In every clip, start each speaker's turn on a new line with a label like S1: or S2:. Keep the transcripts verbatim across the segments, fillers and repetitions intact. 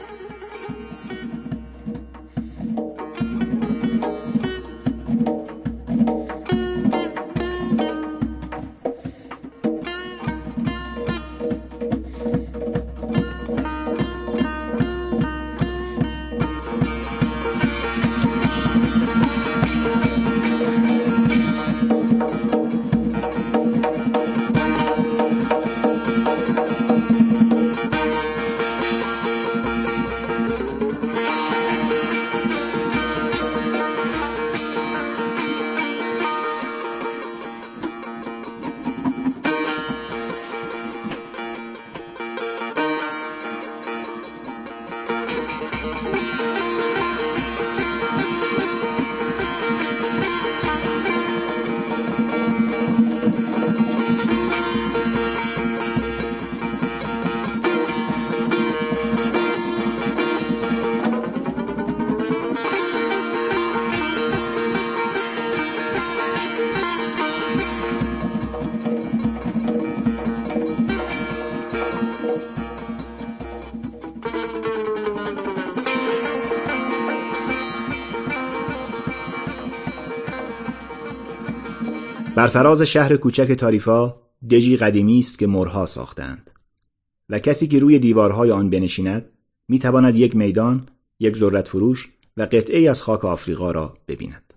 S1: بر فراز شهر کوچک تاریفا دژی قدیمی است که مرها ساختند و کسی که روی دیوارهای آن بنشیند میتواند یک میدان، یک ذرت فروش و قطعه‌ای از خاک آفریقا را ببیند.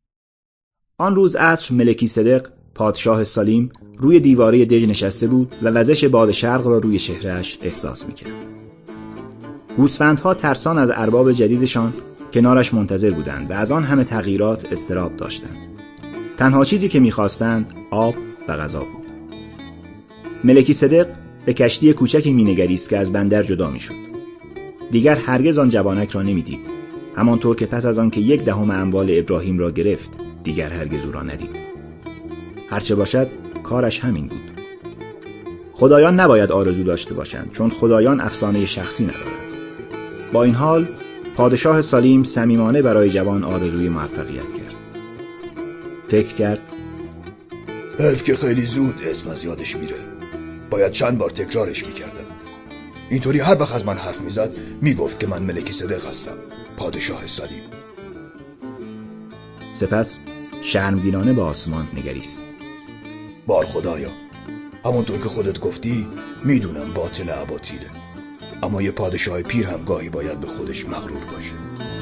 S1: آن روز عصر ملکی‌صدق پادشاه سالیم روی دیواره دژ نشسته بود و وزش باد شرق را روی چهره‌اش احساس میکرد. گوسفندها ترسان از ارباب جدیدشان کنارش منتظر بودند و از آن همه تغییرات اضطراب داشتند. تنها چیزی که می‌خواستند آب و غذا بود. ملکی‌صدق به کشتی کوچکی می‌نگریست که از بندر جدا می‌شد. دیگر هرگز آن جوانک را نمی‌دید. همانطور که پس از آن که یک دهم اموال ابراهیم را گرفت، دیگر هرگز او را ندید. هرچه باشد کارش همین بود. خدایان نباید آرزو داشته باشند، چون خدایان افسانه شخصی ندارند. با این حال پادشاه سالیم صمیمانه برای جوان آرزوی موفقیت کرد. فکر کرد
S2: حیف که خیلی زود اسم از یادش میره. باید چند بار تکرارش میکردم. اینطوری هر وقت از من حرف میزد میگفت که من ملکی‌صدق هستم، پادشاه سالیم.
S1: سپس شرمگینانه به آسمان نگریست.
S2: بار خدایا، همونطور که خودت گفتی میدونم باطل اباطیله، اما یه پادشاه پیر هم گاهی باید به خودش مغرور باشه.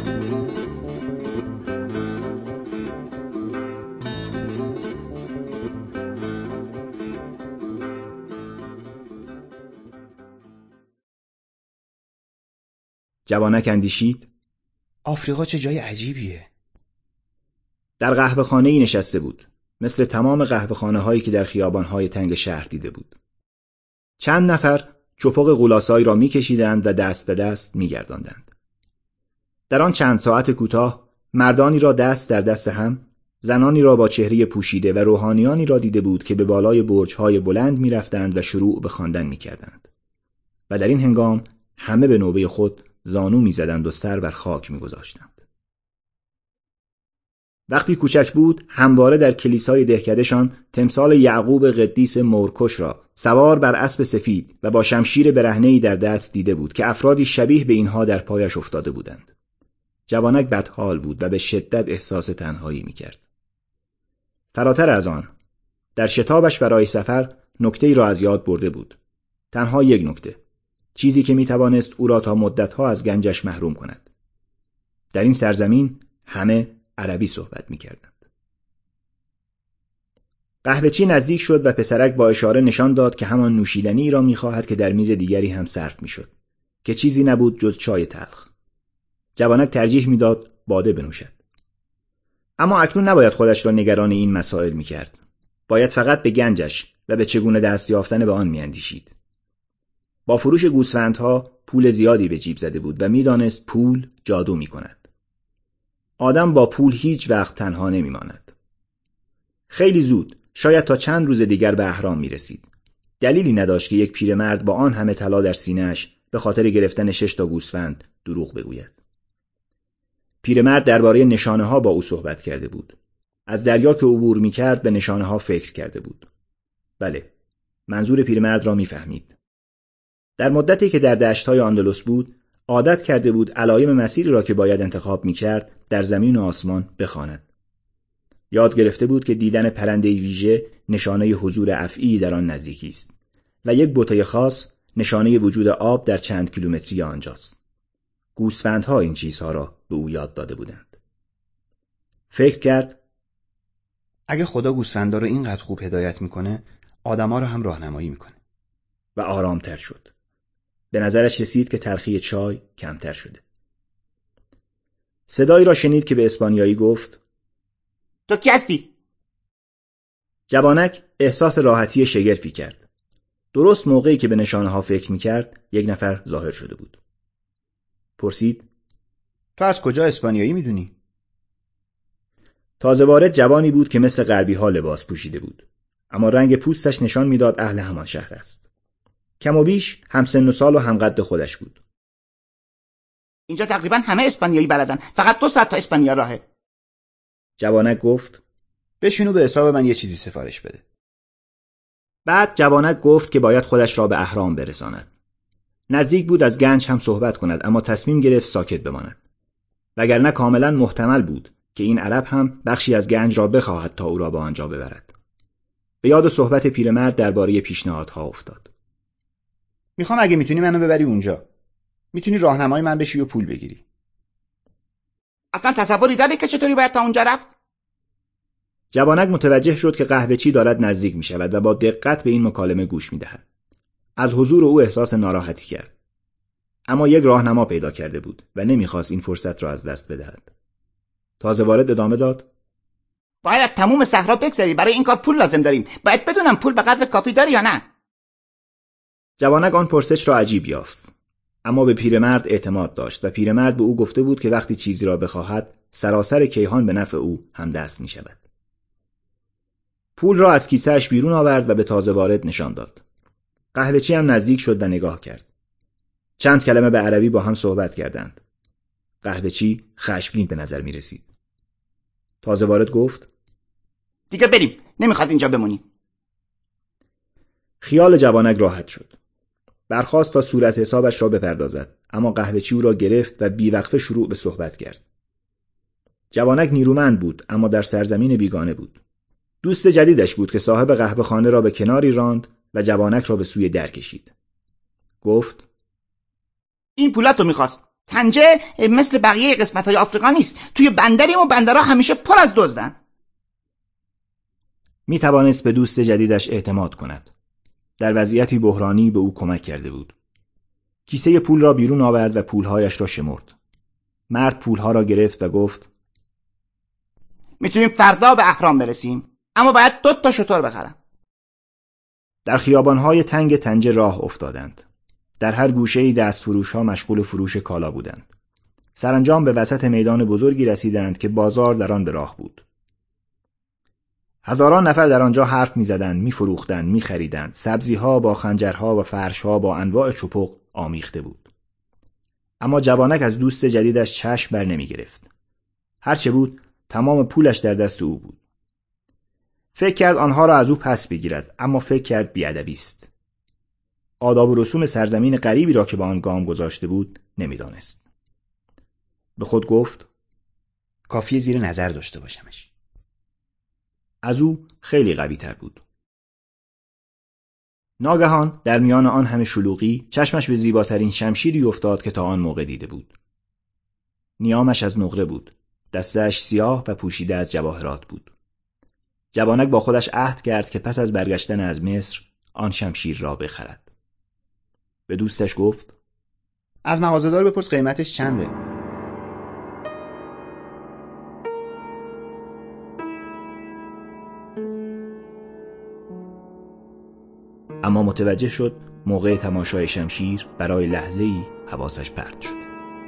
S1: جوانک اندیشید
S3: آفریقا چه جای عجیبیه.
S1: در قهوه‌خانه‌ای نشسته بود، مثل تمام قهوه‌خانه‌هایی که در خیابان‌های تنگ شهر دیده بود. چند نفر چپق غولاسایی را می‌کشیدند و دست به دست می‌گرداندند. در آن چند ساعت کوتاه مردانی را دست در دست هم، زنانی را با چهره پوشیده و روحانیانی را دیده بود که به بالای برج‌های بلند می‌رفتند و شروع به خواندن می‌کردند. و در این هنگام همه به نوبه خود زانو می‌زدند و سر بر خاک می‌گذاشتند. وقتی کوچک بود، همواره در کلیسای دهکدهشان تمثال یعقوب قدیس مورکش را سوار بر اسب سفید و با شمشیر برهنه‌ای در دست دیده بود که افرادی شبیه به اینها در پایش افتاده بودند. جوانک بدحال بود و به شدت احساس تنهایی می‌کرد. فراتر از آن، در شتابش برای سفر نکته‌ای را از یاد برده بود. تنها یک نکته، چیزی که می‌توانست او را تا مدت‌ها از گنجش محروم کند. در این سرزمین همه عربی صحبت می‌کردند. قهوه‌چی نزدیک شد و پسرک با اشاره نشان داد که همان نوشیدنی را می‌خواهد که در میز دیگری هم صرف می‌شد، که چیزی نبود جز چای تلخ. جوانک ترجیح می‌داد باده بنوشد. اما اکنون نباید خودش را نگران این مسائل می‌کرد. باید فقط به گنجش و به چگونه دست یافتن به آن می‌اندیشید. با فروش گوسفندها پول زیادی به جیب زده بود و می‌دانست پول جادو می‌کند. آدم با پول هیچ وقت تنها نمی‌ماند. خیلی زود، شاید تا چند روز دیگر به اهرام می‌رسید. دلیلی نداشت که یک پیرمرد با آن همه طلا در سینه‌اش به خاطر گرفتن شش تا گوسفند دروغ بگوید. پیرمرد درباره نشانه‌ها با او صحبت کرده بود. از دریا که عبور می‌کرد به نشانه‌ها فکر کرده بود. بله، منظور پیرمرد را می‌فهمید. در مدتی که در دشت‌های اندلس بود، عادت کرده بود علایم مسیری را که باید انتخاب می‌کرد در زمین و آسمان بخواند. یاد گرفته بود که دیدن پرنده ویژه نشانه حضور افعی در آن نزدیکی است و یک بوته خاص نشانه وجود آب در چند کیلومتری آنجاست. گوسفندها این چیزها را به او یاد داده بودند. فکر کرد
S3: اگه خدا گوسفندا رو اینقدر خوب هدایت میکنه، آدما رو هم راهنمایی میکنه.
S1: و آرامتر شد. به نظرش رسید که تلخی چای کمتر شده. صدایی را شنید که به اسپانیایی گفت:
S4: تو کی هستی؟
S1: جوانک احساس راحتی شگرفی کرد. درست موقعی که به نشانه ها فکر میکرد یک نفر ظاهر شده بود. پرسید:
S3: تو از کجا اسپانیایی میدونی؟
S1: تازه وارد جوانی بود که مثل غربی ها لباس پوشیده بود، اما رنگ پوستش نشان میداد اهل همان شهر است. کم و بیش هم سن و سال و هم قد خودش بود.
S4: اینجا تقریبا همه اسپانیایی بلدن، فقط دو ساعت تا اسپانیا راهه.
S1: جوانک گفت:
S3: بشینو به حساب من یه چیزی سفارش بده.
S1: بعد جوانک گفت که باید خودش را به اهرام برساند. نزدیک بود از گنج هم صحبت کند، اما تصمیم گرفت ساکت بماند. وگرنه کاملا محتمل بود که این عرب هم بخشی از گنج را بخواهد تا او را به آنجا ببرد. به یاد صحبت پیرمرد درباره پیشنهادها افتاد.
S3: میخوام اگه میتونی منو ببری اونجا. میتونی راهنمای من بشی و پول بگیری.
S4: اصلا تصوری داری که چطوری باید تا اونجا رفت؟
S1: جوانک متوجه شد که قهوه‌چی دارد نزدیک می شود و با دقت به این مکالمه گوش می دهد. از حضور او احساس ناراحتی کرد. اما یک راهنما پیدا کرده بود و نمیخواست این فرصت را از دست بدهد. تازه وارد ادامه داد:
S4: باید تموم صحرا بگذری، برای این کار پول لازم داریم. باید بدونم پول به قدر کافی داری یا نه.
S1: جوانک آن پرسش را عجیب یافت، اما به پیرمرد اعتماد داشت و پیرمرد به او گفته بود که وقتی چیزی را بخواهد سراسر کیهان به نفع او همدست می شود. پول را از کیسه‌اش بیرون آورد و به تازه وارد نشان داد. قهوه‌چی هم نزدیک شد و نگاه کرد. چند کلمه به عربی با هم صحبت کردند. قهوه‌چی خشمگین به نظر می رسید. تازه وارد گفت:
S4: دیگه بریم، نمیخواد اینجا بمونیم.
S1: خیال جوانک راحت شد. برخاست تا صورت حسابش را بپردازد، اما قهوه‌چی او را گرفت و بیوقفه شروع به صحبت کرد. جوانک نیرومند بود، اما در سرزمین بیگانه بود. دوست جدیدش بود که صاحب قهوه خانه را به کناری راند و جوانک را به سوی در کشید. گفت:
S4: این پولاتو میخواست. طنجه مثل بقیه قسمت‌های آفریقا نیست. توی بندریم و بندرها همیشه پر از دزدن.
S1: می توانست به دوست جدیدش اعتماد کند. در وضعیتی بحرانی به او کمک کرده بود. کیسه پول را بیرون آورد و پولهایش را شمرد. مرد پولها را گرفت و گفت:
S4: میتونیم فردا به اهرام برسیم، اما باید دو تا شتر بخرم.
S1: در خیابانهای تنگ طنجه راه افتادند. در هر گوشه‌ای دستفروش‌ها مشغول فروش کالا بودند. سرانجام به وسط میدان بزرگی رسیدند که بازار در آن به راه بود. هزاران نفر در آنجا حرف می‌زدند، می‌فروختند، می‌خریدند. سبزی‌ها با خنجرها و فرش‌ها با انواع چپق آمیخته بود. اما جوانک از دوست جدیدش چشم بر نمی‌گرفت. هر چه بود، تمام پولش در دست او بود. فکر کرد آنها را از او پس بگیرد، اما فکر کرد بی‌ادبی است. آداب و رسوم سرزمین غریبی را که با آن گام گذاشته بود نمی‌دانست. به خود گفت:
S3: کافیه زیر نظر داشته باشمش.
S1: از او خیلی قوی تر بود. ناگهان در میان آن همه شلوغی چشمش به زیباترین شمشیری افتاد که تا آن موقع دیده بود. نیامش از نقره بود. دستش سیاه و پوشیده از جواهرات بود. جوانک با خودش عهد کرد که پس از برگشتن از مصر آن شمشیر را بخرد. به دوستش گفت:
S3: از مغازه‌دار بپرس قیمتش چنده.
S1: اما متوجه شد موقع تماشای شمشیر برای لحظه‌ای حواسش پرت شد.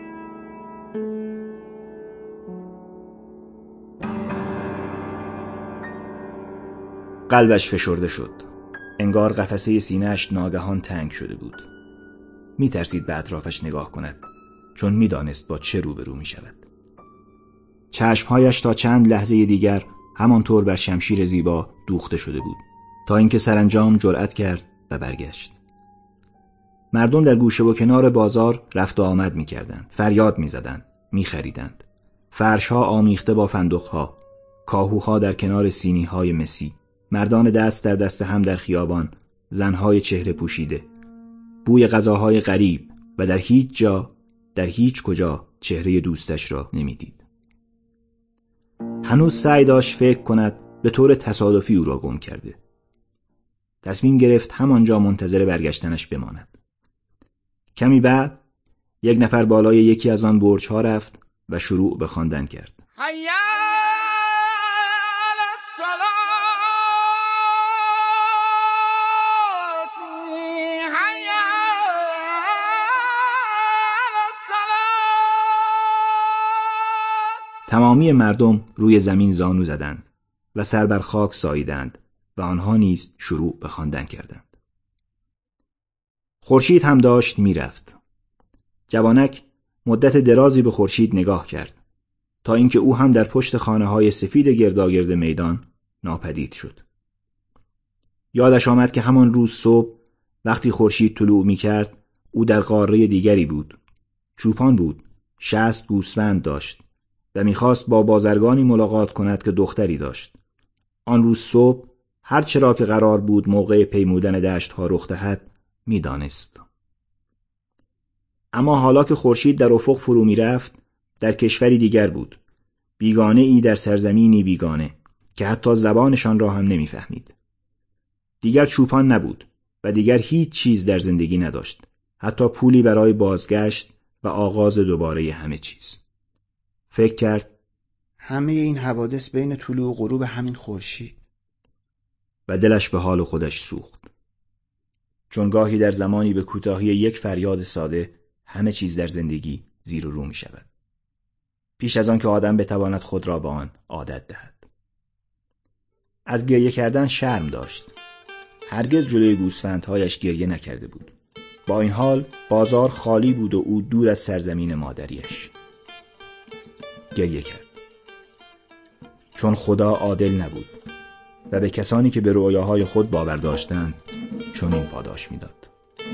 S1: قلبش فشرده شد. انگار قفسه سینه‌اش ناگهان تنگ شده بود. می ترسید به اطرافش نگاه کند، چون می دانست با چه روبرو می شود. چشمهایش تا چند لحظه دیگر همانطور بر شمشیر زیبا دوخته شده بود، تا اینکه سرانجام جرأت کرد و برگشت. مردم در گوشه و کنار بازار رفت و آمد می کردند. فریاد می زدند. می خریدند. فرشها آمیخته با فندقها، کاهوها در کنار سینیهای مسی، مردان دست در دست هم در خیابان، زنهای چهره پوشیده، بوی غذاهای غریب و در هیچ جا، در هیچ کجا چهره دوستش را نمیدید. هنوز سعی داشت فکر کند به طور تصادفی او را گم کرده. تصمیم گرفت همانجا منتظر برگشتنش بماند. کمی بعد یک نفر بالای یکی از آن برج‌ها رفت و شروع به خواندن کرد.
S5: حی علی الصلاة، حی علی الصلاة.
S1: تمامی مردم روی زمین زانو زدند و سر بر خاک ساییدند و آنها نیز شروع به خواندن کردند. خورشید هم داشت میرفت. جوانک مدت درازی به خورشید نگاه کرد تا اینکه او هم در پشت خانه‌های سفید گرداگرد میدان ناپدید شد. یادش آمد که همان روز صبح وقتی خورشید طلوع می‌کرد او در قاره دیگری بود. چوپان بود، شصت گوسفند داشت و می‌خواست با بازرگانی ملاقات کند که دختری داشت. آن روز صبح هر چرا که قرار بود موقع پیمودن دشت‌ها رخ دهد می‌دانست. اما حالا که خورشید در افق فرو می‌رفت، در کشوری دیگر بود، بیگانه ای در سرزمینی بیگانه که حتی زبانشان را هم نمی‌فهمید. دیگر چوپان نبود و دیگر هیچ چیز در زندگی نداشت، حتی پولی برای بازگشت و آغاز دوباره همه چیز. فکر کرد
S3: همه این حوادث بین طلوع و غروب همین خورشید.
S1: و دلش به حال خودش سوخت. چون گاهی در زمانی به کوتاهی یک فریاد ساده همه چیز در زندگی زیر و رو می شود. پیش از آن که آدم بتواند خود را به آن عادت دهد. از گریه کردن شرم داشت. هرگز جلوی گوسفندهایش گریه نکرده بود. با این حال بازار خالی بود و او دور از سرزمین مادریش. گریه کرد. چون خدا عادل نبود و به کسانی که به رؤیاهای خود باور داشتند چنین پاداش میداد.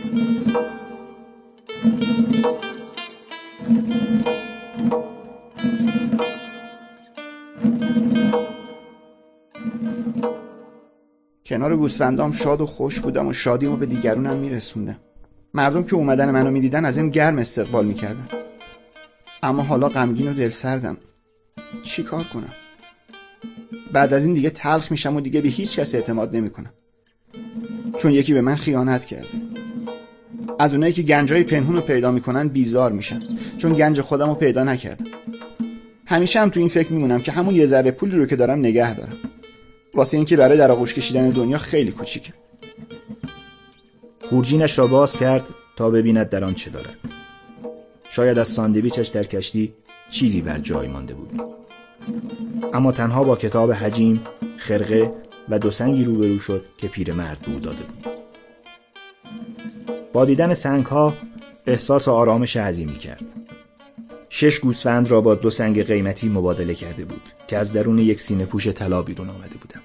S3: کنار گوسفندام شاد و خوش بودم و شادیمو به دیگرونم میرسوندم. مردم که اومدن منو میدیدن از این گرم استقبال میکردن. اما حالا غمگین و دلسردم. چی کار کنم؟ بعد از این دیگه تلخ میشم و دیگه به هیچ کس اعتماد نمیکنم. چون یکی به من خیانت کرده. از اونایی که گنجای پنهون رو پیدا میکنن بیزار میشم، چون گنج خودم رو پیدا نکردم. همیشه هم تو این فکر میمونم که همون یه ذره پولی رو که دارم نگه دارم، واسه این که برای در آغوش کشیدن دنیا خیلی کوچیکه.
S1: خورجینش را باز کرد تا ببیند در آن چه دارد. شاید از ساندویچش در کشتی چیزی بر جای مانده بود. اما تنها با کتاب حجیم، خرقه و دو سنگی روبرو شد که پیرمرد به او داده بود. با دیدن سنگ‌ها احساس آرامش عظیمی کرد. شش گوسفند را با دو سنگ قیمتی مبادله کرده بود که از درون یک سینه پوش طلا بیرون آمده بودند.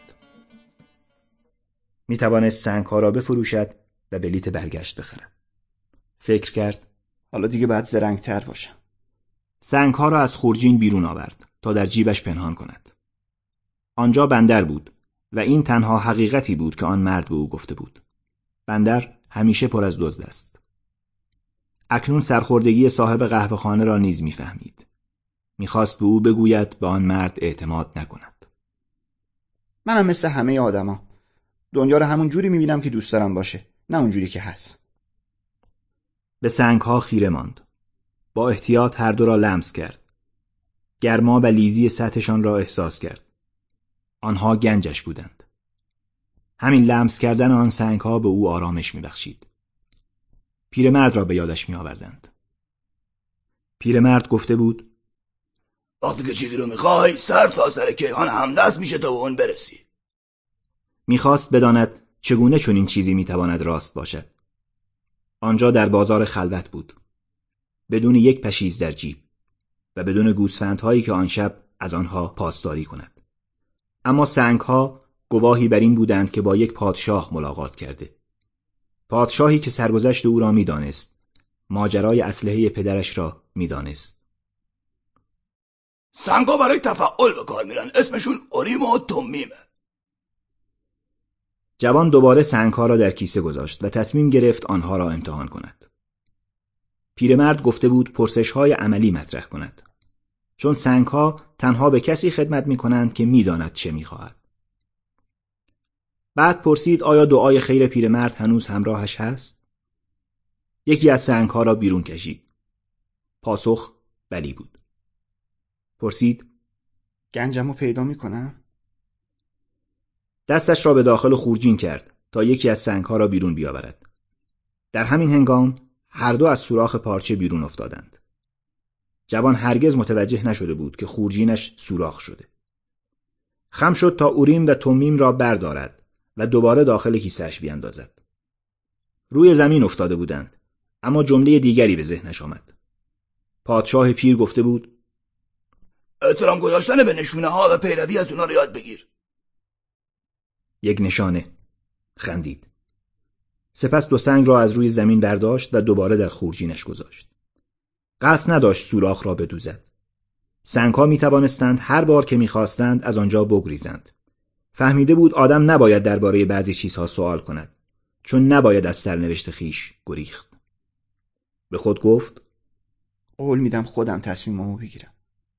S1: می توانست سنگ‌ها را بفروشد و بلیت برگشت بخرد. فکر کرد
S3: حالا دیگه باید زرنگ‌تر باشم.
S1: سنگ‌ها را از خورجین بیرون آورد تا در جیبش پنهان کند. آنجا بندر بود و این تنها حقیقتی بود که آن مرد به او گفته بود. بندر همیشه پر از دزد است. اکنون سرخوردگی صاحب قهوه‌خانه را نیز می‌فهمید. می‌خواست به او بگوید به آن مرد اعتماد نکند.
S3: منم مثل همه آدما دنیا رو همون جوری می‌بینم که دوست دارم باشه، نه اون جوری که هست.
S1: به سنگ‌ها خیره ماند. با احتیاط هر دو را لمس کرد. گرما و لیزی سطحشان را احساس کرد. آنها گنجش بودند. همین لمس کردن آن سنگ‌ها به او آرامش می‌بخشید. پیرمرد را به یادش می‌آوردند. پیرمرد گفته بود:
S2: وقتی که چیزی رو می‌خوای سر تا سر کیهان همدست میشه تا به اون برسی.
S1: می‌خواست بداند چگونه چنین چیزی می‌تواند راست باشد. آنجا در بازار خلوت بود، بدون یک پشیز در جیب و بدون گوسفندهایی که آن شب از آنها پاسداری کند. اما سنگ‌ها گواهی بر این بودند که با یک پادشاه ملاقات کرده. پادشاهی که سرگذشت او را می‌دانست، ماجرای اسلحه پدرش را می‌دانست.
S2: سنگا برای تفعول به کار میرن، اسمشون اوریم و تومیمه.
S1: جوان دوباره سنگ‌ها را در کیسه گذاشت و تصمیم گرفت آنها را امتحان کند. پیرمرد گفته بود پرسش‌های عملی مطرح کند، چون سنگ‌ها تنها به کسی خدمت می‌کنند که می‌داند چه می‌خواهد. بعد پرسید آیا دعای خیر پیرمرد هنوز همراهش هست؟ یکی از سنگ‌ها را بیرون کشید. پاسخ بلی بود. پرسید
S3: گنجمو پیدا میکنم؟
S1: دستش را به داخل خورجین کرد تا یکی از سنگ‌ها را بیرون بیاورد. در همین هنگام هر دو از سوراخ پارچه بیرون افتادند. جوان هرگز متوجه نشده بود که خورجینش سوراخ شده. خم شد تا اوریم و تومیم را بردارد و دوباره داخل کیسه‌اش بیاندازد. روی زمین افتاده بودند، اما جمله دیگری به ذهنش آمد. پادشاه پیر گفته بود
S2: احترام گذاشتن به نشونه ها و پیروی از اونا رو یاد بگیر.
S1: یک نشانه. خندید. سپس دو سنگ را از روی زمین برداشت و دوباره در خورجینش گذاشت. قصد نداشت سوراخ را بدوزد. سنگ‌ها می توانستند هر بار که می خواستند از آنجا بگریزند. فهمیده بود آدم نباید درباره بعضی چیزها سوال کند، چون نباید از سرنوشت خیش گریخت. به خود گفت
S3: قول میدم خودم تصمیممو بگیرم.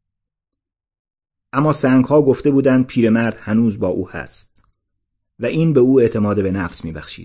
S1: اما سنگ‌ها گفته بودند پیرمرد هنوز با او هست و این به او اعتماد به نفس می‌بخشید.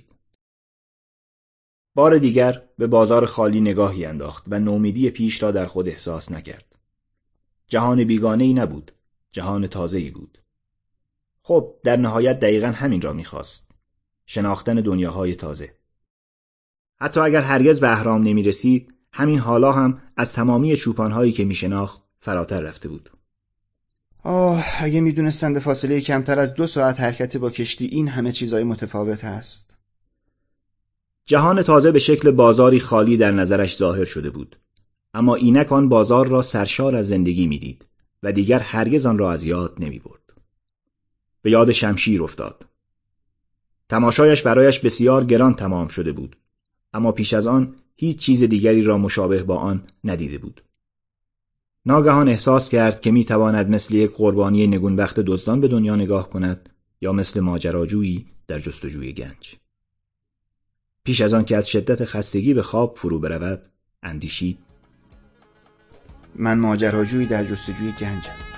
S1: بار دیگر به بازار خالی نگاهی انداخت و نومیدی پیش را در خود احساس نکرد. جهان بیگانه‌ای نبود، جهان تازه‌ای بود. خب در نهایت دقیقاً همین را می‌خواست، شناختن دنیاهای تازه. حتی اگر هرگز به اهرام نمی‌رسید، همین حالا هم از تمامی چوپان‌هایی که می‌شناخت فراتر رفته بود.
S3: آه اگه میدونستن به فاصله کمتر از دو ساعت حرکت با کشتی این همه چیزای متفاوت هست.
S1: جهان تازه به شکل بازاری خالی در نظرش ظاهر شده بود، اما اینک آن بازار را سرشار از زندگی میدید و دیگر هرگز آن را از یاد نمی برد. به یاد شمشیر افتاد. تماشایش برایش بسیار گران تمام شده بود، اما پیش از آن هیچ چیز دیگری را مشابه با آن ندیده بود. ناگهان احساس کرد که میتواند مثل یک قربانی نگونبخت دزدان به دنیا نگاه کند یا مثل ماجراجویی در جستجوی گنج. پیش از آن که از شدت خستگی به خواب فرو برود، اندیشید
S3: من ماجراجویی در جستجوی گنجم.